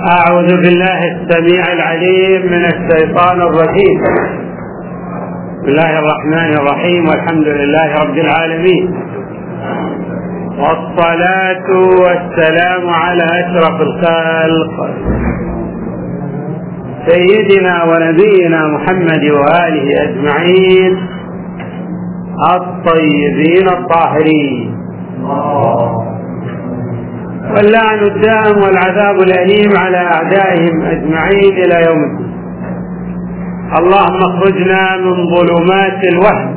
أعوذ بالله السميع العليم من الشيطان الرجيم. بسم الله الرحمن الرحيم، والحمد لله رب العالمين، والصلاة والسلام على أشرف الخلق سيدنا ونبينا محمد وآله أجمعين الطيبين الطاهرين، واللعن الدائم والعذاب الأليم على أعدائهم أجمعين إلى يوم الدين. اللهم اخرجنا من ظلمات الوهم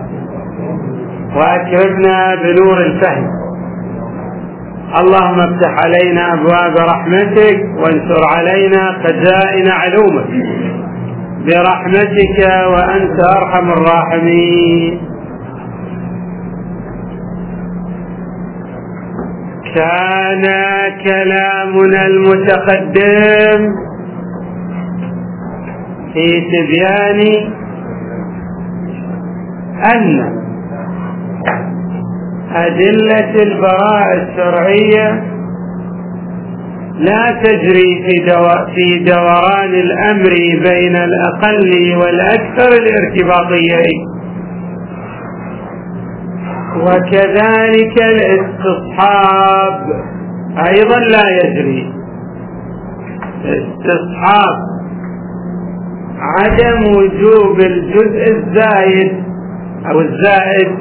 وأكرمنا بنور الفهم. اللهم افتح علينا أبواب رحمتك وانشر علينا خزائن علومك برحمتك وأنت أرحم الراحمين. كان كلامنا المتقدم في تبيان أن أدلة البراءة الشرعية لا تجري في دوران الأمر بين الأقل والأكثر الارتباطيين، وكذلك الاستصحاب أيضا لا يجري. استصحاب عدم وجوب الجزء الزائد أو الزائد.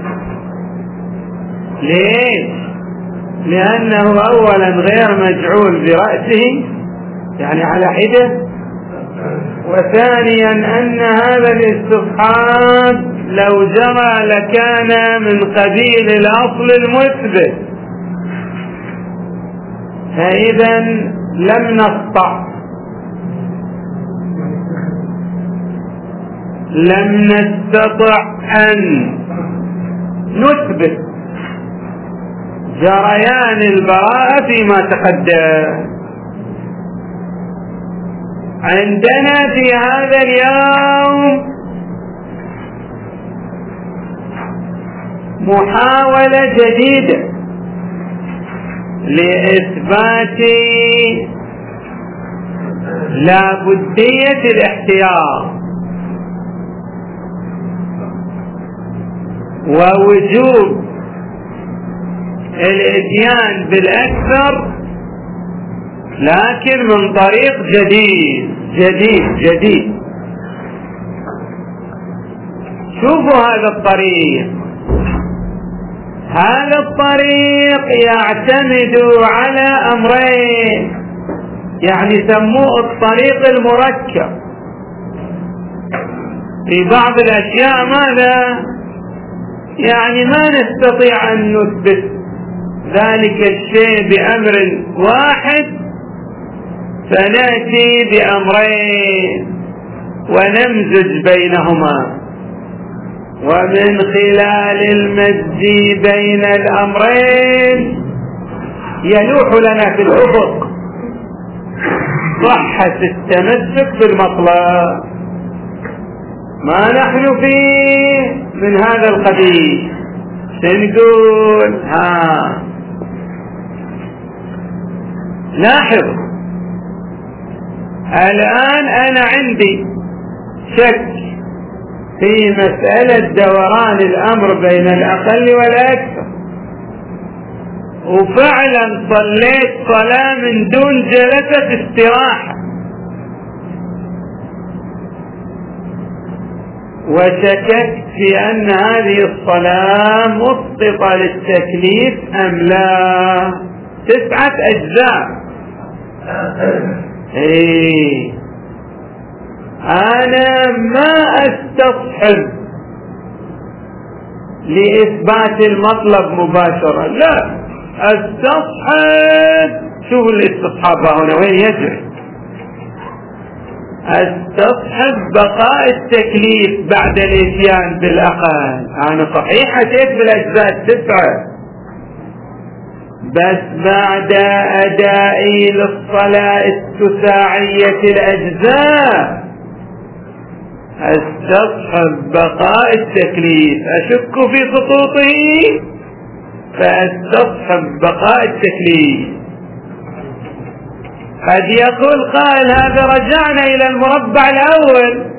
ليش؟ لأنه أولا غير مجعول برأسه يعني على حدة، وثانيا أن هذا الاستصحاب لو جرى لكان من قبيل الأصل المثبت، فإذا لم نستطع أن نثبت جريان البراءة فيما تقدم. عندنا في هذا اليوم محاولة جديدة لإثبات لابدية الاحتياط ووجوب الاتيان بالأكثر، لكن من طريق جديد. شوفوا هذا الطريق يعتمد على أمرين، يعني سموه الطريق المركب. في بعض الأشياء ماذا؟ يعني ما نستطيع أن نثبت ذلك الشيء بأمر واحد، فنأتي بأمرين ونمزج بينهما، ومن خلال المزج بين الأمرين يلوح لنا في الأفق صحة التمسك بالمطلب. ما نحن فيه من هذا القبيل. سنقول لاحظ الآن أنا عندي شك في مسألة دوران الأمر بين الأقل والأكثر، وفعلا صليت صلاة من دون جلسة استراحة، وشككت في أن هذه الصلاة مسقطة للتكليف أم لا. 9 أجزاء. أنا ما استصحب لإثبات المطلب مباشرة، لا استصحب. شوفوا الاستصحاب هنا وين يجري. استصحب بقاء التكليف بعد الاتيان بالأقل. أنا صحيح أتيت بالأجزاء 9، بس بعد أدائي للصلاة التساعية الأجزاء استصحب بقاء التكليف. أشك في سقوطه فاستصحب بقاء التكليف. قد يقول قال هذا رجعنا إلى المربع الأول،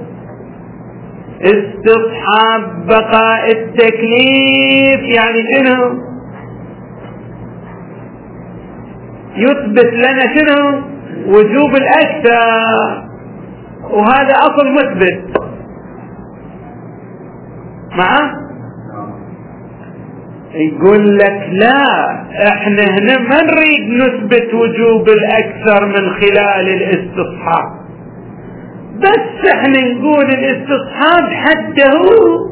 استصحاب بقاء التكليف يعني شنو؟ يثبت لنا شنو؟ وجوب الأكثر، وهذا أصل مثبت معه. يقول لك لا، احنا هنا ما نريد نثبت وجوب الأكثر من خلال الاستصحاب، بس احنا نقول الاستصحاب حده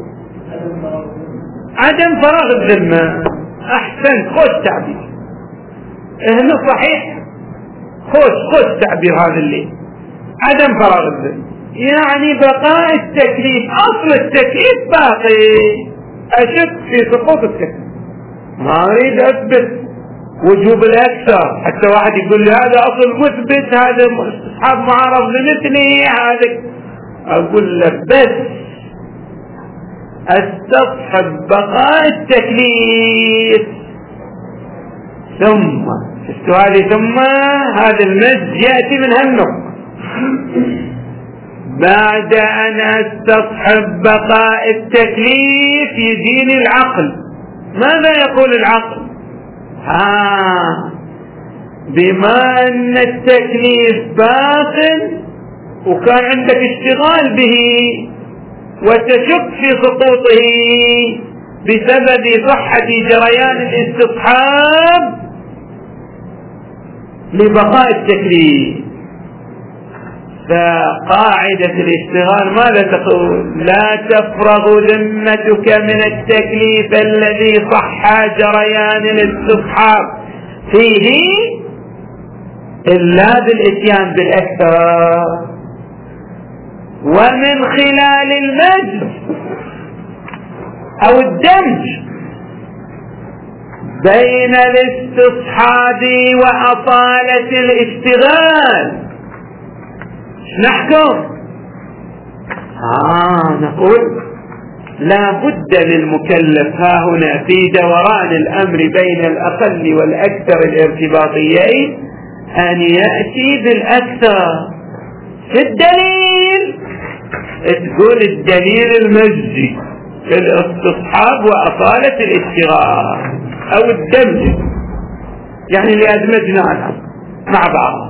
عدم فراغ الذمة. احسن، خوش تعبير هنا صحيح، خوش تعبير هذا اللي عدم فراغ الذمة، يعني بقاء التكليف، اصل التكليف باقي، اشك في سقوط التكليف، ما اريد اثبت وجوب الاكثر حتى واحد يقول لي هذا اصل مثبت، هذا استصحاب معارض لمثلي، هذا اقول لك بس استصحب بقاء التكليف، ثم السؤال ثم هذا المزج ياتي من هالنقطة، بعد ان استصحب بقاء التكليف يجيني العقل. ماذا يقول العقل؟ بما ان التكليف باطل وكان عندك اشتغال به وتشك في سقوطه بسبب صحة جريان الاستصحاب لبقاء التكليف، فقاعدة الاشتغال ماذا تقول؟ لا تفرغ ذمتك من التكليف الذي صح جريان الاستصحاب فيه إلا بالإتيان بالأكثر، ومن خلال المزج أو الدمج بين الاستصحاب وأصالة الاشتغال نحكم. نقول لا بد للمكلف ها هنا في دوران الأمر بين الأقل والأكثر الارتباطيين أن يأتي بالأكثر. في الدليل تقول الدليل المزجي في الاستصحاب وأصالة الاشتغال أو الدمج، يعني اللي أدمجنا مع بعض.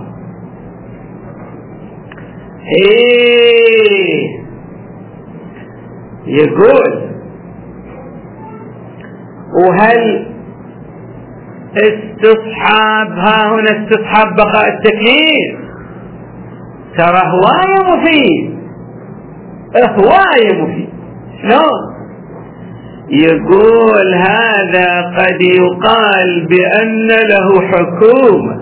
يقول وهل استصحاب ها هنا استصحاب بقاء التكليف ترى هواية مفيد، هواية مفيد. شلون؟ يقول هذا قد يقال بأن له حكومة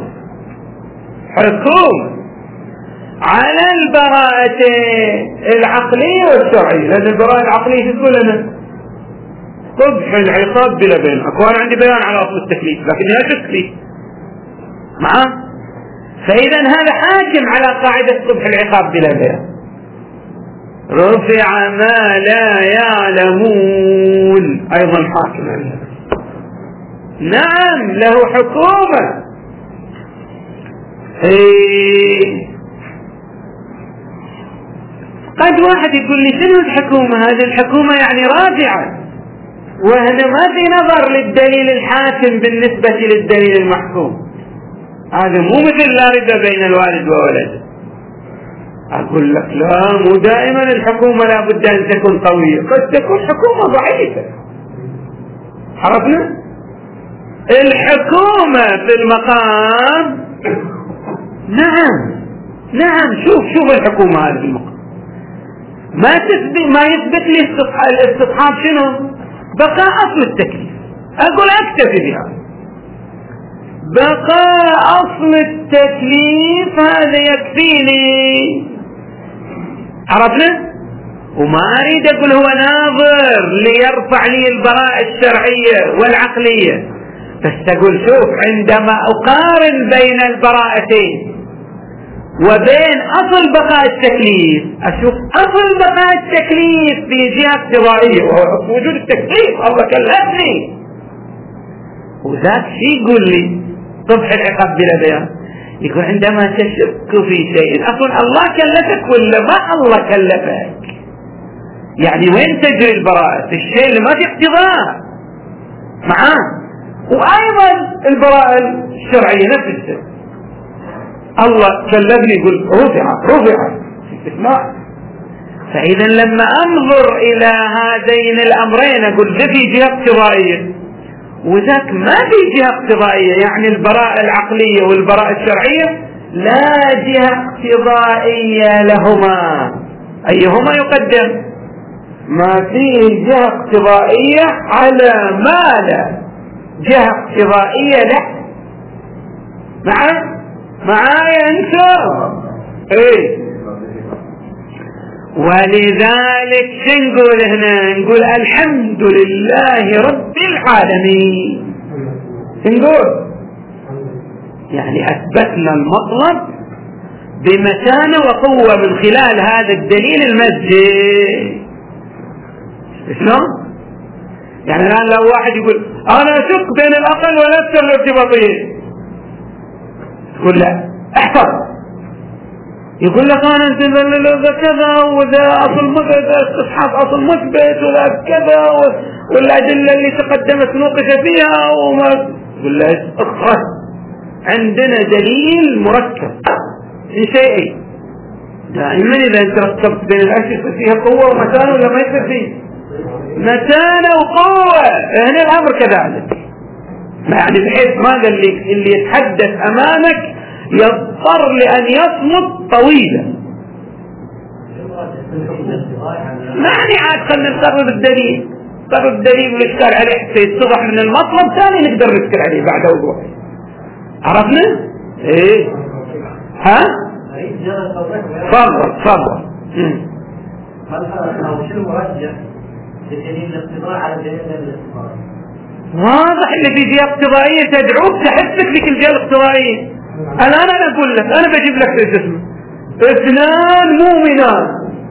على البراءة العقلية والشرعية، لأن البراءة العقلية تقول لنا قبح العقاب بلا بين، أكوان عندي بيان على أصل التكليف لكنها تكليف معه، فإذا هذا حاكم على قاعدة قبح العقاب بلا بين. رفع ما لا يعلمون أيضا حاكم عليه، نعم له حكومة. قد واحد يقول لي شنو الحكومة؟ هذه الحكومة يعني راجعة، وهنا ما في نظر للدليل الحاكم بالنسبة للدليل المحكوم، هذا مو مثل لا ربا بين الوالد وولده. أقول لك لا، مو دائما الحكومة لا بد أن تكون قوية، قد تكون حكومة ضعيفة. عرفنا؟ الحكومة في المقام نعم شوف الحكومة هذه في المقام ما يثبت لي الاستصحاب شنو؟ بقاء أصل التكليف، أقول أكتفي بها بقاء أصل التكليف هذا يكفيني. عرفنا؟ وما أريد أقول هو ناظر ليرفع لي البراءة الشرعية والعقلية، بس أقول شوف عندما أقارن بين البراءتين وبين أصل بقاء التكليف أشوف أصل بقاء التكليف في جهة اقتضائية وهو وجود التكليف، الله كلفني، وذاك شي يقول لي قبح العقاب بلا بيان، يقول عندما تشك في شيء أصلا الله كلفك ولا ما الله كلفك؟ يعني وين تجري البراءة؟ الشيء اللي ما في اقتضاء معاه. وأيضا البراءة الشرعية نفس الشيء، الله كلفني يقول رفعت اسمع. فإذا لما أنظر إلى هذين الأمرين أقول ده في جهة اقتضائية وذاك ما في جهة اقتضائية، يعني البراءة العقلية والبراءة الشرعية لا جهة اقتضائية لهما، أيهما يقدم؟ ما فيه جهة اقتضائية على ما لا جهة اقتضائية له. معايا انت؟ ايه. ولذلك نقول هنا نقول الحمد لله رب العالمين، نقول يعني أثبتنا المطلب بمتانة وقوة من خلال هذا الدليل المسجد. شلون؟ يعني الآن لو واحد يقول أنا أشك بين الأقل والأكثر الارتباطية، تقول لا احفظ، يقول لك أنا كذا وذا أصل مثبت، استصحاب أصل مثبت ولا كذا والأدلة اللي تقدمت نوقش فيها وما، يقول له اخرج عندنا دليل مركب في شيء دائما إذا أنت ركبت بين الأشياء فيها قوة ومتانة ولا ما يصير فيه متانة وقوة. هنا الأمر كذلك، يعني بحيث ماذا اللي يتحدث أمامك يضطر لأن يصمت طويلا. يعني عاد خلنا نقرب الدليل، قرب الدليل والإشكال عليه حتى يتضح من المطلب ثاني نقدر نشكل عليه بعد وضوح. عرفنا؟ ايه ها؟ تفضل. شنو مرجح لدليل الاقتضاء على دليل الاقتضاء؟ واضح اللي في جهة اقتضائية تدعوك تحسك لك الجهة الاقتضائية. أنا أقول لك، أنا بجيب لك الجسم اثنان مؤمنان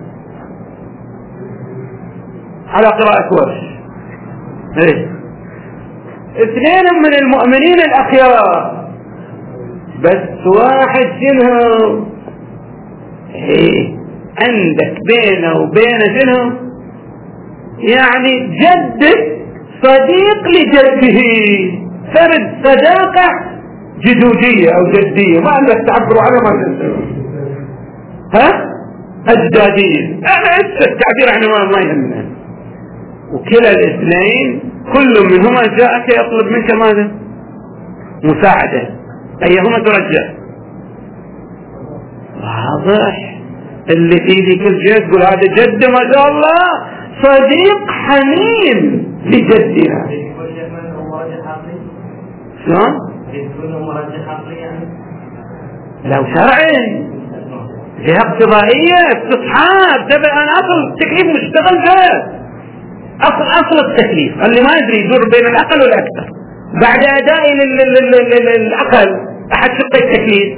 على قراءة ورش، ايه اثنين من المؤمنين الأخيار، بس واحد شنو ايه عندك بينه وبين شنو يعني جد صديق لجده، فرد صداقة جدودية أو جدية، ما عندك تعبروا عنها ما تنسوا، ها أجدادية، أنا التعبير عنه ما يهمنا. وكلا الاثنين كل منهما جاءك يطلب منك ماذا؟ مساعدة، أيهما ترجع؟ واضح اللي في ذيك الجهة تقول هذا جد ما شاء الله صديق حميم لجدنا. شلون؟ لو شرعي جهة اقتضائية استصحاب تبع أنا أصل التكليف مشتغل فيه، أصل التكليف اللي ما يدري يدور بين العقل والأكثر بعد أداء العقل أحد شقي التكليف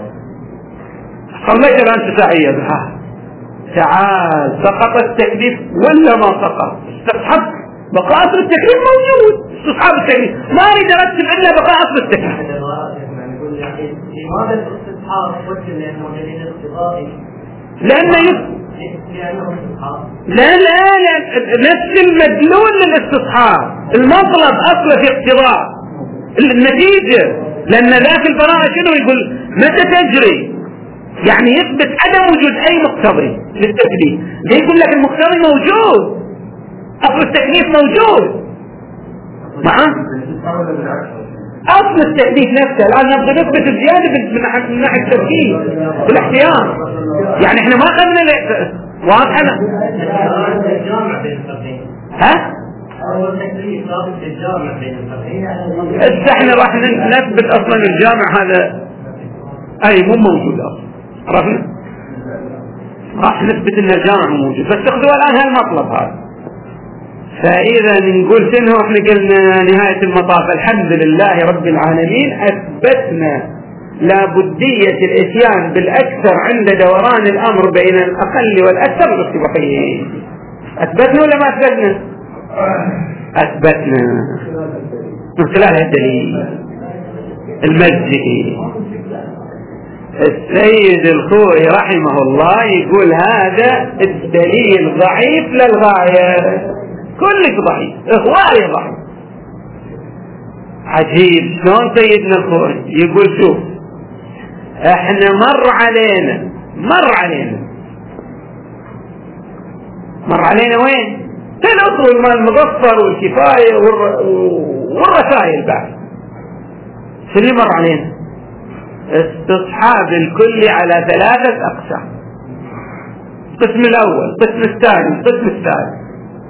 صليت الآن تساعية تعال سقط التكليف ولا ما سقط؟ استصحب بقاء أصل التكليف موجود، استصحاب التكليف ما أريد أرتب إلا بقاء أصل التكليف. لماذا الاستصحاب وجه لأنه دليل اقتضائي؟ لأنه لا نفس المدلول للاستصحاب، المطلب أصله في اقتضاء النتيجة، لأن ذاك البراءة شنو يقول متى تجري، يعني يثبت عدم وجود أي مقتضي للتكليف، يقول لك المقتضي موجود، أصل التكليف موجود معه أصل التكليف نفسه. الآن نبغى نثبت الزيادة من ناحية التفكير بالاحتياط، يعني احنا ما أخذنا واضح أنا ها؟ احنا راح نثبت أصلا الجامع هذا أي مو موجود أصلا، عرفنا؟ راح نثبت أن الجامع موجود، بس تأخذوا الآن هالمطلب هذا. فإذا نقول شنو احنا قلنا نهاية المطاف الحمد لله رب العالمين أثبتنا لابدية الإتيان بالأكثر عند دوران الأمر بين الأقل والأكثر الارتباطية. أثبتنا ولا ما أثبتنا؟ أثبتنا من خلال الدليل المجزئي. السيد الخوئي رحمه الله يقول هذا الدليل ضعيف للغاية، كلش ضعيف، إخوائي ضعيف. عجيب شلون سيدنا الخوئي يقول شوف احنا مر علينا وين؟ في الأصول مال المظفر والكفاية والرسائل بعد. شو اللي مر علينا؟ استصحاب الكل على 3 أقسام، القسم الأول، القسم الثاني، القسم الثالث.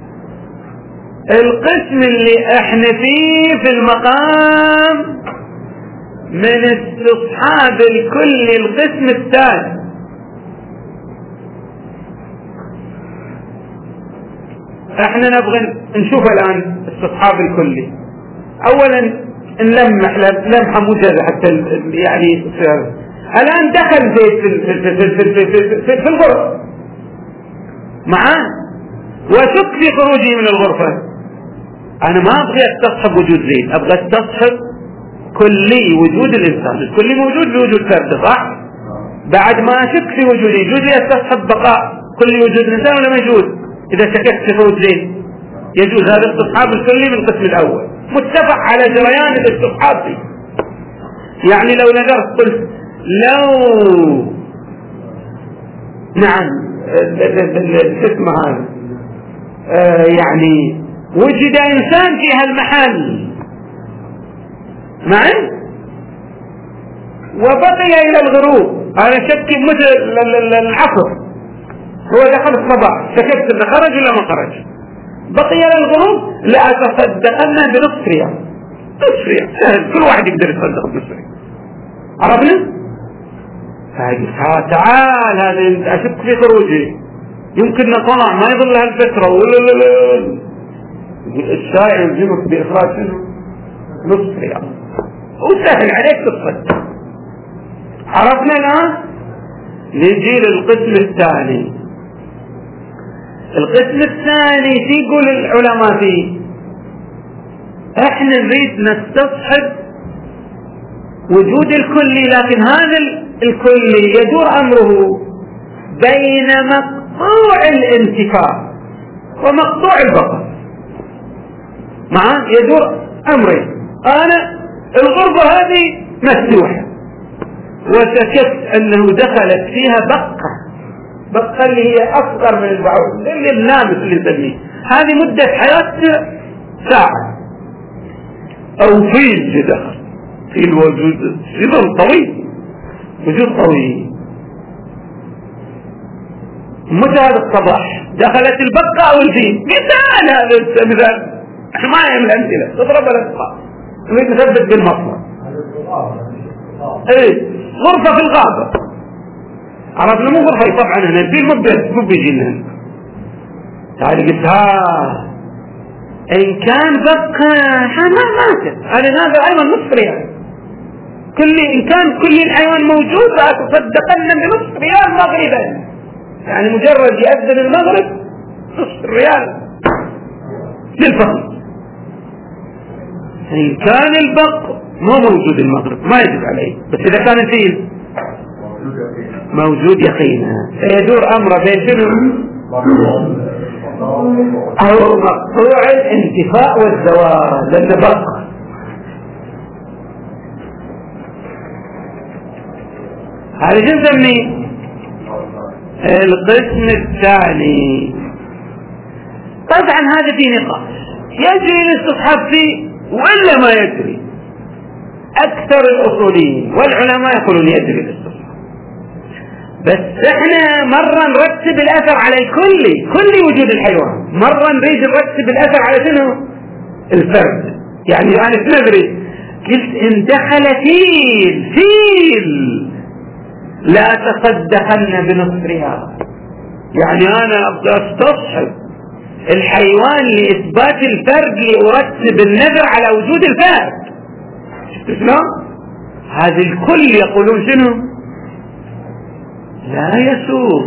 القسم اللي احنا فيه في المقام من استصحاب الكل القسم الثاني. احنا نبغى نشوف الان استصحاب الكلي. اولا نلمح لمحة موجزة حتى يعني الان دخل زيد في الغرفة معاه وشك في خروجه من الغرفة. انا ما ابغى استصحب وجود زيد، ابغى استصحب كلي وجود الانسان. الكلي موجود بوجود فرد صح؟ بعد ما اشك في وجوده يجوز لي استصحب بقاء كلي وجود الانسان ولا ما يجوز؟ اذا شككت في خروج زيد يجوز هذا استصحاب الكلي من القسم الاول، متفق على جريان الاستصحاب فيه. يعني لو نظرت قلت لو نعم الاسم هذا يعني وجد انسان في هالمحل معي وبقي الى الغروب، انا شكي مثل العصر هو دخل الصباح، شككت انه خرج ولا ما خرج، بقي الى الغروب لا اتصدقنا بنصف ريال. نصف ريال سهل، كل واحد يقدر يتصدق بنصف ريال. عرفنا؟ تعال هذا اشك في خروجه يمكن نطلع ما يظل هالفتره ولا الشاعر يلزمك باخراج شنو؟ نصف ريال وسهل عليك تصدق. عرفنا الان؟ نجي للقسم الثاني. القسم الثاني يقول العلماء فيه احنا نريد نستصحب وجود الكلي، لكن هذا الكلي يدور امره بين مقطوع الانتفاع ومقطوع البقاء. معاه يدور امرين. انا الغرفة هذه مفتوحة وشككت انه دخلت فيها بقى اللي هي اصغر من البعوض اللي النامس اللي نسميه، هذه مدة حياة ساعة. او فيل دخل، فيل وجود شبه طويل، وجود طويل. متى هذا الصباح دخلت البقة او الفيل؟ مثال، هذا مثال احنا ما نعمل امثله تضرب الاسقاط نريد نثبت بالمصدر. ايه غرفة في الغابة، عرفنا مو غرفة طبعا هنا الفيل مو بيجي لنا. تعالي قلت ان كان بقى ما ماتت هذا ايضا نصف ريال. ان كان كل الحيوان موجود فتصدقن بنصف ريال مغربا، يعني مجرد يأذن المغرب نصف ريال للفقر. ان كان البق مو موجود المغرب ما يجب عليه، بس اذا كان الفيل موجود يقينا سيدور امره بين شنو؟ او مقطوع الانتفاء والزوال، لانه بق. هذا شو نسميه؟ القسم الثاني. طبعا هذا فيه نقاش يجري الاستصحاب فيه ولا ما يجري. اكثر الاصوليين والعلماء يقولون يجري الاستصحاب، بس احنا مرة نرتب الاثر على كل وجود الحيوان، مرة نريد نرتب الاثر على شنو؟ الفرد. يعني انا ندري قلت ان دخل فيل لا تصدقن بنصف ريال، يعني انا ابدا استصحب الحيوان لاثبات الفرد لارتب النذر على وجود الفرد. شفت شلون؟ هذا الكل يقولون شنو؟ لا يسوغ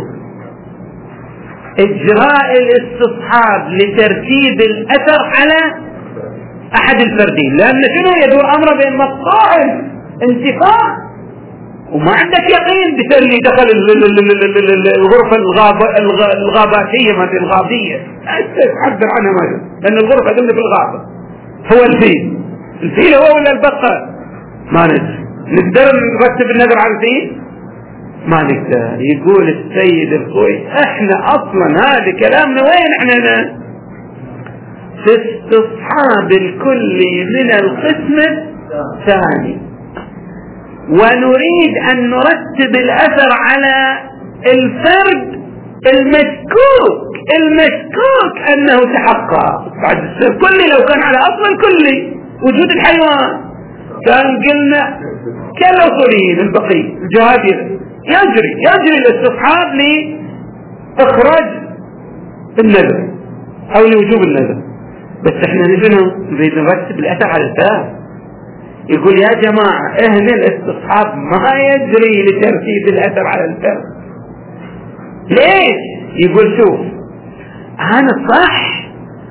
اجراء الاستصحاب لترتيب الاثر على احد الفردين، لان شنو؟ يدور امره بين مقطوع انتفاع وما عندك يقين بتقول دخل الغرفة الغاباتية ما في الغابية تعبر عنها ما لأن الغرفة ضمن في الغابة هو الفيل هو ولا البقر ما نقدر نرتب النظر على الفيل ما نقدر. يقول السيد الخوي احنا اصلا هذا كلامنا وين احنا في استصحاب الكلي من القسم الثاني ونريد أن نرتب الأثر على الفرد المشكوك أنه تحقق بعد الكلي. لو كان على أصل الكلي وجود الحيوان كان قلنا كالأصوليين البقية الجهادية يجري الاستصحاب لإخراج النذر أو لوجوب النذر. بس احنا نريد نرتب الأثر على الفرد. يقول يا جماعة اهل الاستصحاب ما يجري لترتيب الاثر على الفرد. ليش؟ يقول شوف انا صح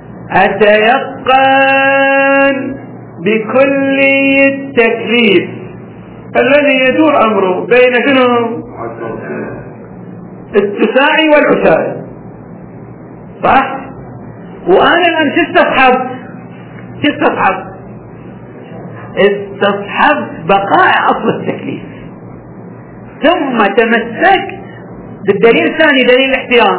اتيقن بكلي التكليف الذي يدور امره بين شنو التساعي والعساعي صح. وانا الان استصحبت بقاء اصل التكليف ثم تمسكت بالدليل الثاني دليل الاحتياط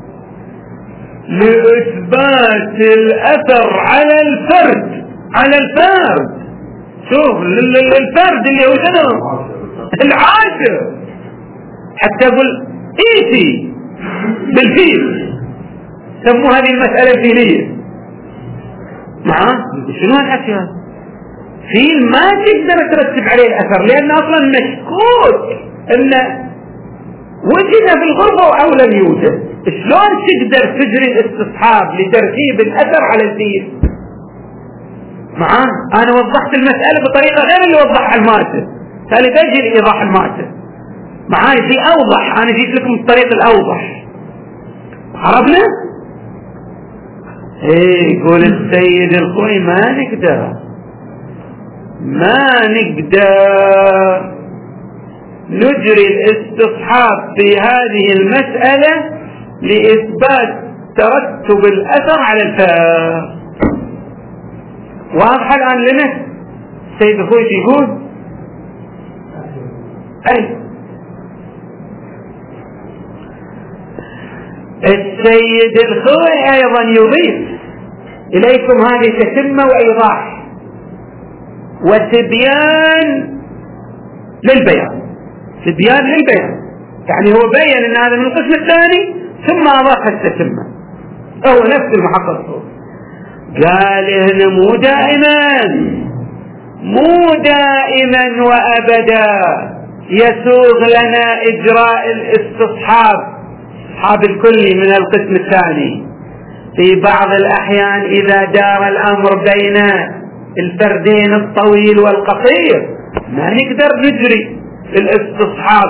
لإثبات الأثر على الفرد. شوف الفرد اللي هو شنو العاشر حتى يقول ايتي بالفيل سموا هذه المسألة الفيلية معاه. شنو هالحكي هذا؟ فيل ما تقدر ترتب عليه الأثر لأن أصلا مشكوك أنه وجد في الغرفة أو لم يوجد. شلون تقدر تجري الاستصحاب لترتيب الأثر على الفيل معاه؟ أنا وضحت المسألة بطريقة غير اللي وضحها الماتن تالي تجري إيضاح الماتن معاي في أوضح. أنا جيت لكم الطريق الأوضح عرفنا؟ يقول السيد الخوي ما نقدر نجري الاستصحاب في هذه المسألة لإثبات ترتب الأثر على الفرد. واضح الآن لنا السيد الخوي يقول السيد الخوي أيضا يضيف إليكم هذه تتمة وإيضاح وتبيان للبيان. يعني هو بيّن ان هذا من القسم الثاني ثم اضاف التتمة. هو نفس المحقق قال هنا مو دائما وابدا يسوغ لنا اجراء الاستصحاب الكلي من القسم الثاني. في بعض الاحيان اذا دار الامر بين الفردين الطويل والقصير ما نقدر نجري الاستصحاب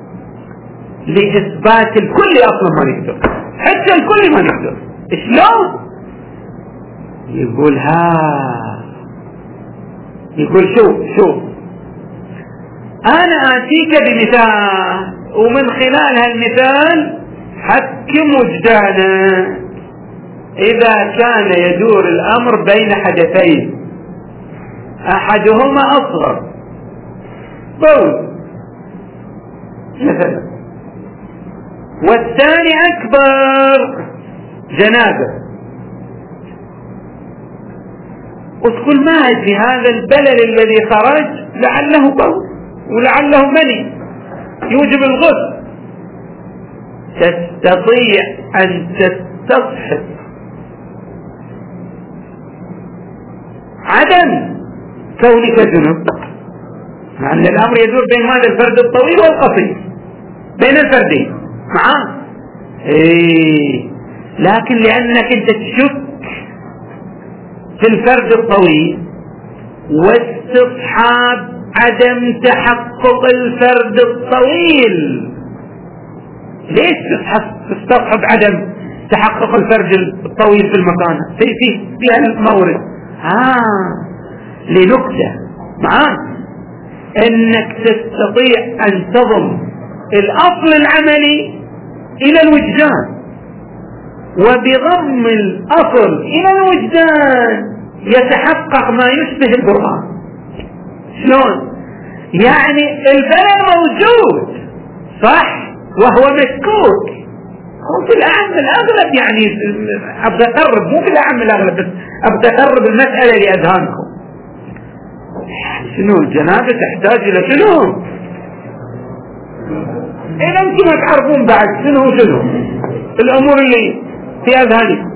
لإثبات الكل. أصلا ما نقدر حتى الكل ما نقدر. شلون؟ يقول شوف أنا آتيك بمثال ومن خلال هالمثال حكم وجدانا. إذا كان يدور الأمر بين حدثين أحدهما أصغر بول مثلا والثاني أكبر جنابة وتقول ما أدري هذا البلل الذي خرج لعله بول ولعله مني يوجب الغسل. تستطيع أن تستصحب عدم كونك جنب مع أن الأمر يدور بين هذا الفرد الطويل والقصير بين الفردين معاه. لكن لأنك أنت تشك في الفرد الطويل واستصحاب عدم تحقق الفرد الطويل. ليش تستصحب عدم تحقق الفرد الطويل في المكان في المورد لنكتة معاه. انك تستطيع ان تضم الاصل العملي الى الوجدان، وبضم الاصل الى الوجدان يتحقق ما يشبه البرهان. شلون؟ يعني البلد موجود صح وهو مشكوك، هو في الأغلب يعني أبغى أقرب، مو في الأغلب بس أبغى أقرب المسألة لأذهانكم. شنو الجنابة تحتاج إلى شنو؟ إذا أنتم ما تعرفون بعد شنو الأمور اللي في أذهانكم.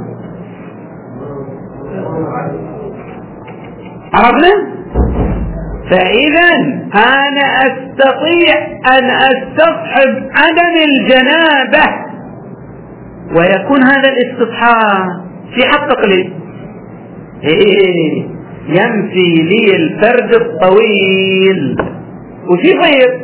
عرفنا؟ فإذا أنا أستطيع أن أستصحب عدم الجنابة، ويكون هذا الاستصحاب في حقق لي ينفي لي الفرد الطويل. وشي غير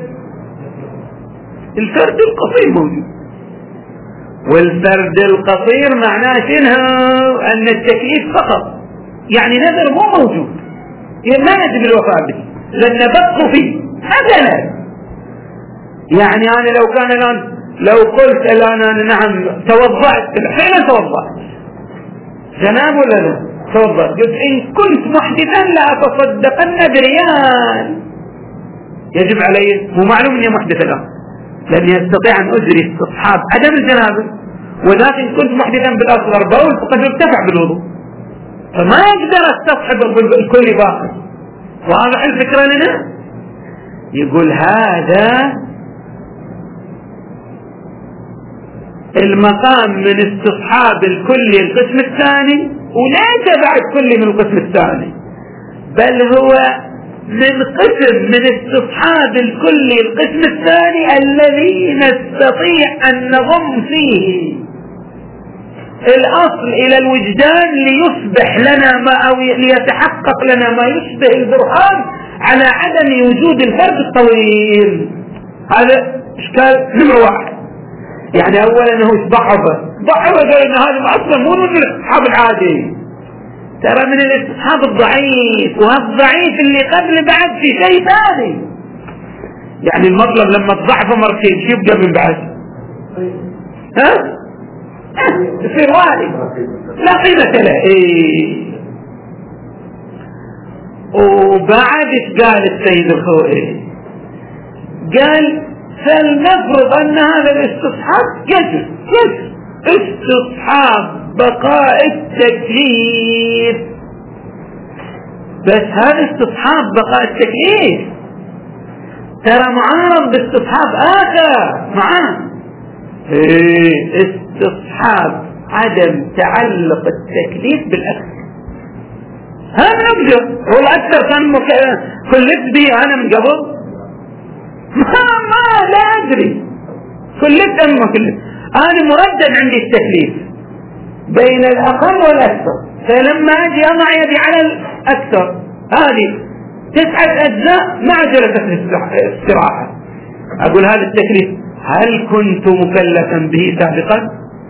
الفرد القصير موجود، والفرد القصير معناه شنو؟ أن التكليف فقط، يعني نذر مو موجود، ما يجب الوفاء به لأن بقوا فيه مثلا. يعني أنا لو كان الآن لو قلت الآن نعم توضأت، حين توضأت جناب ولا لا؟ توضأت، قلت إن كنت محدثا لا أتصدقن بريال، يجب علي، مو معلوم أني محدث الآن، لأني أستطيع أن أجري استصحاب عدم الجنابة، وذات إن كنت محدثا بالأصغر بول فقد ارتفع بالوضوء، فما يقدر استصحب الكل باقي. واضح الفكرة لنا؟ يقول هذا المقام من استصحاب الكل القسم الثاني، وليس بعد كل من القسم الثاني، بل هو من قسم من استصحاب الكل القسم الثاني الذي نستطيع أن نضم فيه الأصل إلى الوجدان ليصبح لنا ما أو ليتحقق لنا ما يشبه البرهان على عدم وجود الفرد الطويل. هذا إشكال نمرة واحد. يعني أولا أنه ضعفه قال أن هذا أصلا مو من الاستصحاب العادي، ترى من الاستصحاب الضعيف، وهالضعيف اللي قبل بعد في شيء ثاني. يعني المطلب لما تضعفه مرتين شو يبقى من بعد؟ ها؟ يصير والي لا قيمة له. وبعد ايش قال السيد الخوئي؟ قال فلنفرض ان هذا الاستصحاب جزء استصحاب بقاء التكليف، بس هذا استصحاب بقاء التكليف ترى معارض باستصحاب آخر معاه، استصحاب عدم تعلق التكليف بالأكثر. هذا نبدأ هو الأكثر كان كلفت به أنا من قبل ما لا أدري، كلفت أما كلفت أنا مردد عندي التكليف بين الأقل والأكثر، فلما أجي أضع يدي على الأكثر هذه 9 أجزاء مع جلسة الاستراحة أقول هذا التكليف هل كنت مكلفا به سابقا؟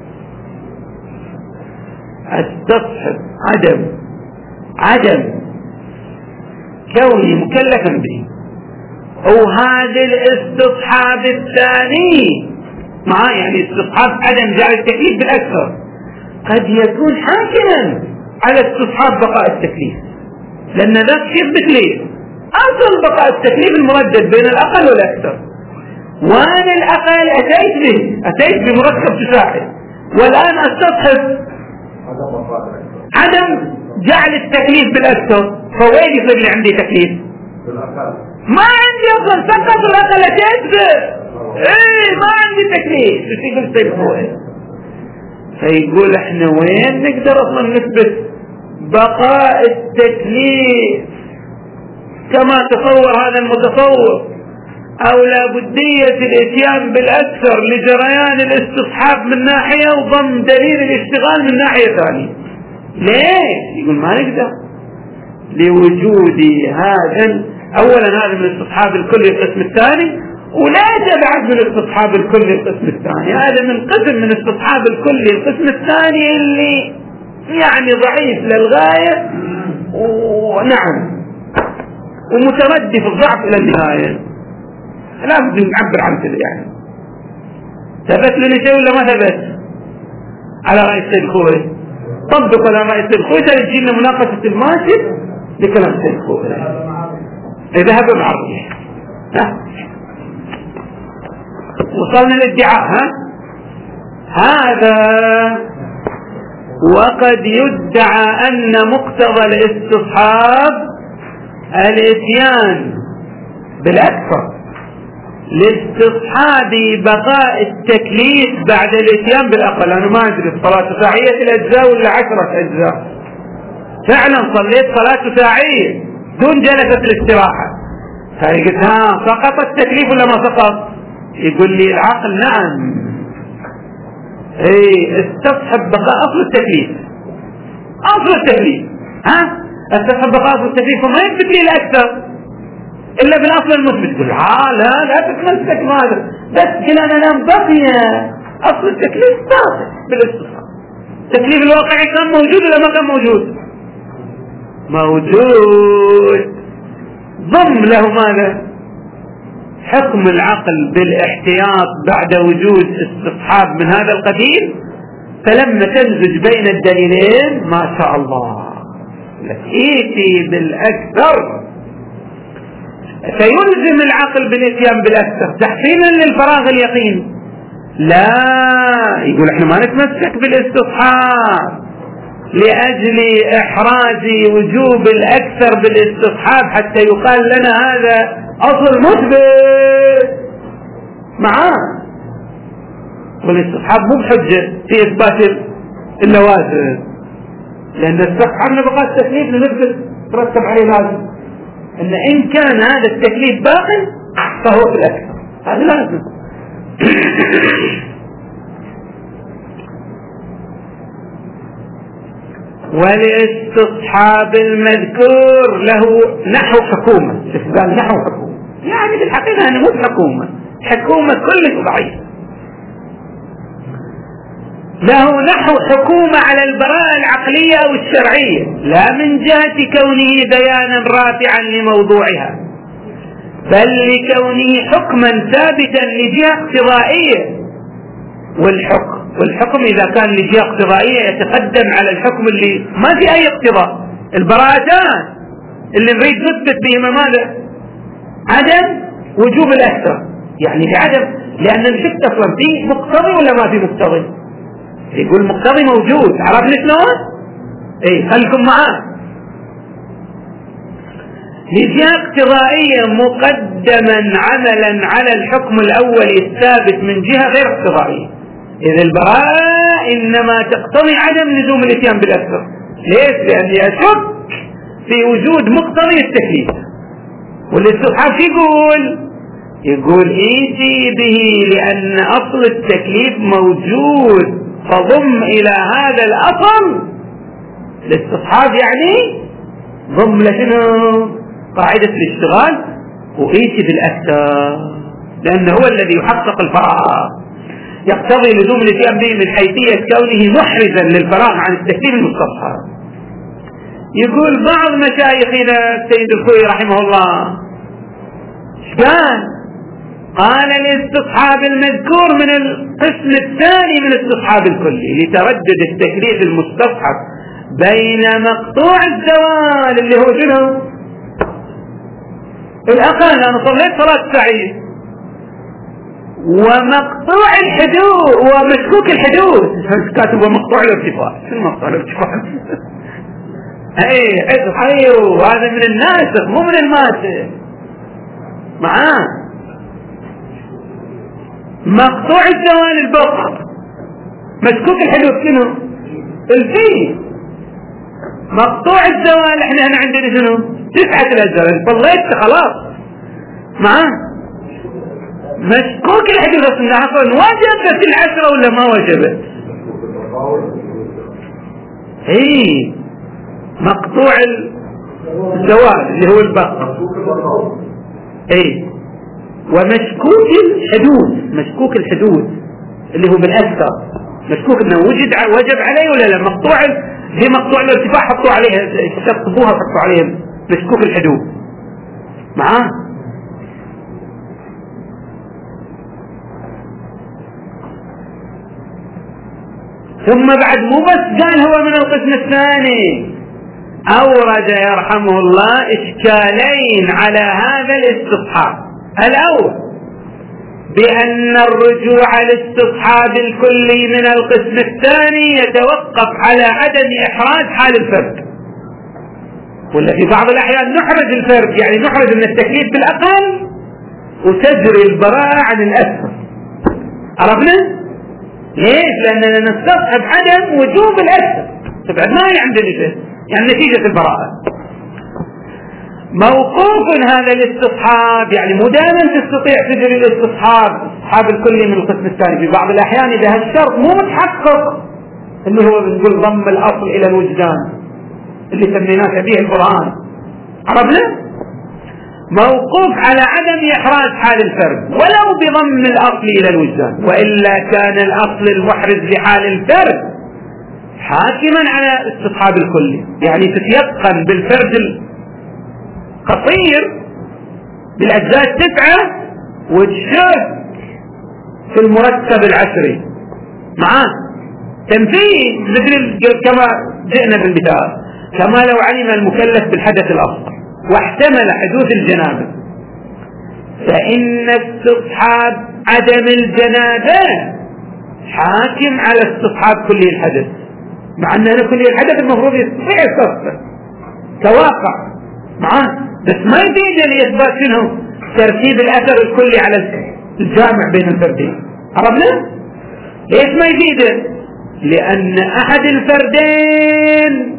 استصحب عدم كوني مكلفا به، وهذا الاستصحاب الثاني مع يعني استصحاب عدم جعل التكليف بالأكثر قد يكون حاكما على استصحاب بقاء التكليف، لأن ذاك يثبت لي أصل بقاء التكليف المردد بين الأقل والأكثر، وأنا الأقل أتيت بمركب تساعد، والآن أستصحب عدم جعل التكليف بالأكثر، فوين يصير لي عندي تكليف؟ ما عندي أصلا فقط الأقل أتيت ما عندي تكليف. فيقول احنا وين نقدر اصلا نثبت بقاء التكليف كما تصور هذا المتصور، او لابدية الاتيان بالاكثر لجريان الاستصحاب من ناحية وضم دليل الاشتغال من ناحية ثانية. ليه؟ يقول ما نقدر لوجود هذا، اولا هذا من استصحاب الكل القسم الثاني، ولا بعد من استصحاب الكل القسم الثاني، هذا من قسم من استصحاب الكل القسم الثاني اللي يعني ضعيف للغاية. ونعم ومتردي في الضعف إلى النهاية. لا بد نعبر عن كذا يعني. ثبت لنا شيء ولا ما ثبت؟ على رأي السيد الخوئي طبق على رأي السيد الخوئي تجينا مناقشة الماشي بكلام السيد الخوئي ذهب بعرضه. وصلنا للادعاء. هذا وقد يدعى أن مقتضى الاستصحاب الاتيان بالأكثر لاستصحاب بقاء التكليف بعد الاتيان بالأقل. أنا ما أدري الصلاة ساعية الأجزاء ولا 10 أجزاء. فعلا صليت صلاة ساعية دون جلسة الاستراحة. فقلت سقط التكليف ولا ما سقط؟ يقول لي العقل نعم استصحب بقاء أصل التكليف. أصل التكليف استصحب بقاء أصل التكليف وما يثبت لي الأكثر إلا بالأصل المثبت. تقول لا تتمسك ماذا بس كلا أنا بقي أصل التكليف باقي بالاستصحاب. التكليف الواقعي كان موجود ولا ما كان موجود؟ موجود. ضم له ماذا؟ حكم العقل بالاحتياط بعد وجود استصحاب من هذا القبيل. فلما تمزج بين الدليلين ما شاء الله لكيتي بالأكثر فيلزم العقل بالاتيان بالأكثر تحسينا للفراغ اليقين. لا يقول احنا ما نتمسك بالاستصحاب لأجل إحراز وجوب الأكثر بالاستصحاب حتى يقال لنا هذا أصل مثبت معاه. والاستصحاب مو بحجة في إثبات اللوازم لأن الاستصحاب نبقى التكليف لنثبت ترتب عليه لازم إن كان هذا التكليف باقي فهو في الأكثر. هذا لازم. والاستصحاب المذكور له نحو حكومة. قال نحو حكومة يعني بالحقيقة أنا مو حكومة كلش ضعيف. له نحو حكومة على البراءة العقلية أو الشرعية لا من جهة كونه بيانا رافعا لموضوعها بل لكونه حكما ثابتا لجهة اقتضائية. والحكم إذا كان لجهة اقتضائية يتقدم على الحكم اللي ما في أي اقتضاء. البراءتان اللي نريد نثبت بهما ماذا؟ عدم وجوب الأكثر يعني لعدم لأن الحكم أصلا فيه مقتضي ولا ما في مقتضي؟ يقول مقتضي موجود. عرفنا شلون؟ خلكم معاه. لجهة اقتضائية مقدما عملا على الحكم الأول الثابت من جهة غير اقتضائية. إذا البراءة إنما تقتضي عدم لزوم الاتيان بالأكثر. ليش؟ لأني أشك في وجود مقتضي التكليف. والاستصحاب يقول إيتي به لأن أصل التكليف موجود فضم إلى هذا الأصل الاستصحاب يعني ضم لشنو؟ قاعدة الاشتغال وإيتي بالأكثر لأنه هو الذي يحقق الفراغ يقتضي لزوم الاتيان به من حيثية كونه محرزا للفراغ عن التكليف المستصحب. يقول بعض مشايخنا السيد الخوئي رحمه الله قال الاستصحاب المذكور من القسم الثاني من الاستصحاب الكلي لتردد التكليف المستصحب بين مقطوع الزوال اللي هو شنو؟ الأقل أنا صليت صلاة ساعية ومقطوع الحدود ومشكوك الحدود كاتب ومقطوع الارتفاع. شو مقطوع الارتفاع؟ حيو هذا من الناسخ مو من الماسخ معاه. مقطوع الزوال البقر مشكوك الحدود شنو؟ الفيل. مقطوع الزوال احنا هنا عندنا شنو؟ 9 الأجزاء. صليت خلاص معاه. مشكوك الحدود اصلا وجبت 10 ولا ما وجبت؟ مقطوع الزوال اللي هو البقر ومشكوك الحدود اللي هو بالأكثر مشكوك انه وجب عليه ولا لا. مقطوع زي مقطوع الارتفاع حطوا عليه شطبوها حطوا عليه مشكوك الحدود معاه. ثم بعد مو بس قال هو من القسم الثاني، أورد يرحمه الله إشكالين على هذا الاستصحاب. الأول بأن الرجوع لاستصحاب الكلي من القسم الثاني يتوقف على عدم إحراز حال الفرد، ولا في بعض الأحيان نحرز الفرد، يعني نحرز من التكليف بالأقل وتجري البراءة عن الأكثر. عرفنا؟ ليش؟ لأننا نستصحب عدم وجوب الأكثر، تبعد ما هي عندنا شيء، يعني نتيجة البراءة. موقوف هذا الاستصحاب، يعني مو دائما تستطيع تجري استصحاب الكلي من القسم الثاني. في بعض الأحيان إذا هالشرط مو متحقق، اللي هو بنقول ضم الأصل إلى الوجدان اللي سميناه به القرآن. عرفنا؟ موقوف على عدم إحراز حال الفرد ولو بضم الأصل إلى الوجدان، وإلا كان الأصل المحرز لحال الفرد حاكما على استصحاب الكلي، يعني تتيقن بالفرد القصير بالأجزاء 9 وتشك في المركب العشري معاه تنفيذ، مثل كما جئنا بالمثال، كما لو علم المكلف بالحدث الأصغر واحتمل حدوث الجنابة، فإن استصحاب عدم الجنابة حاكم على استصحاب كلي الحدث، مع أن كلي الحدث المفروض يستطيع يستصحب كواقع معاه، بس ما يفيد لإثبات شنو ترتيب الأثر الكلي على الجامع بين الفردين. عرفنا؟ ليش ما يفيد؟ لأن أحد الفردين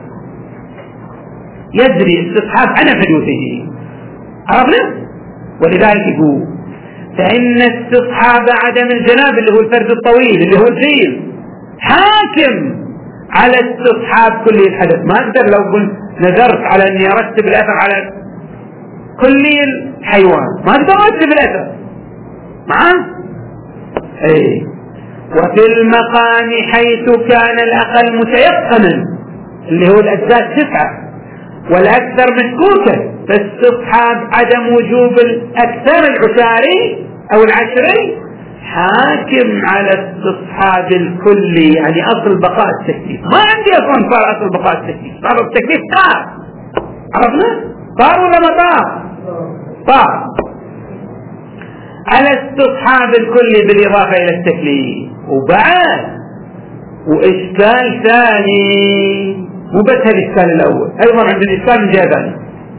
يجري استصحاب عن حدوثه. عرفنا؟ ولذلك يقول فإن استصحاب عدم الجناب اللي هو الفرد الطويل اللي هو الجيل حاكم على استصحاب كل الحدث. ما أقدر لو قلت نذرت على أني أرتب الأثر على كل الحيوان، ما أقدر أرتب الأثر معه. أي وفي المقام حيث كان الأقل متيقنا اللي هو الأجزاء 9 والأكثر مشكوكة، فاستصحاب عدم وجوب الأكثر العشاري أو العشري حاكم على استصحاب الكلي، يعني أصل بقاء التكليف. ما عندي أصلا صار أصل بقاء التكليف، صار التكليف طار. عرفنا؟ طار ولا ما طار؟ طار على استصحاب الكلي بالإضافة إلى التكليف. وبعد وإشكال ثاني، مو بس الإشكال الأول، أيضا عند الإشكال من جهة ثانية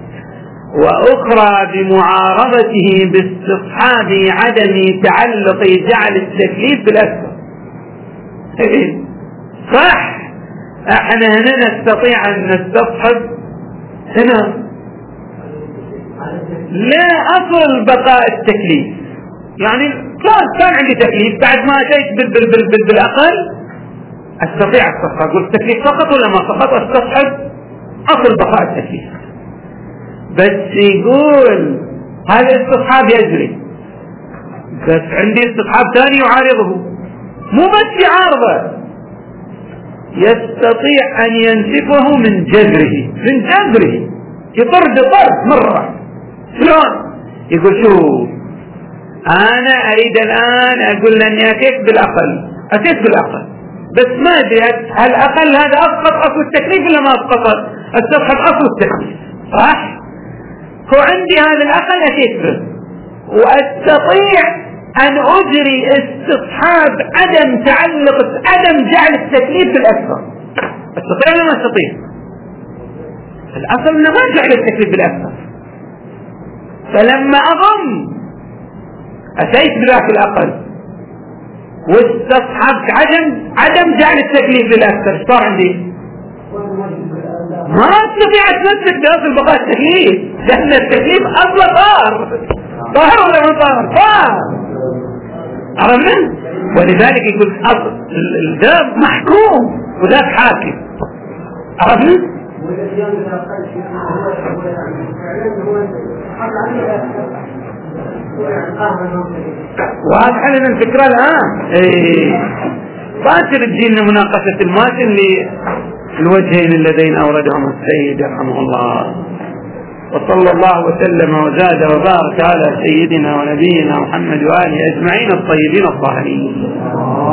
وأخرى بمعارضته باستصحاب عدم تعلق جعل التكليف بالأكثر. صح، احنا هنا نستطيع أن نستصحب هنا لا أصل بقاء التكليف، يعني كان عندي تكليف بعد ما أتيت بالأقل استطيع استصحب، أقول التكليف سقط ولا ما سقط، استصحب اصل بقاء التكليف. بس يقول هذا الاستصحاب يجري، بس عندي استصحاب ثاني يعارضه، مو بس يعارضه، يستطيع ان ينسفه من جذره يطرد مرة. شلون؟ يقول شوف انا اريد الان اقول اني اتيت بالاقل بس ما ادري هل الاقل هذا اسقط اصل التكليف ولا ما اسقط، استصحب اصل التكليف. صح؟ هو عندي هذا الاقل اتيت به واستطيع ان اجري استصحاب عدم جعل التكليف بالاكثر. استطيع ولا ما استطيع؟ الاصل انه ما جعل التكليف بالاكثر، فلما اضم اتيت بذاك الاقل واستصحبت عدم جعل التكليف للأكثر، صار عندي ما استطيع اتمسك باصل بقاء التكليف، لأن التكليف أصلا طار ولا ما طار؟ عرفنا؟ ولذلك يقول أصل ده محكوم وذاك حاكم. عرفنا؟ واضح لنا الفكرة الآن. باكر تجينا مناقشة الماتن للوجهين اللذين أوردهم السيد رحمه الله. وصلى الله وسلم وزاد وبارك على سيدنا ونبينا محمد وآله أجمعين الطيبين الطاهرين.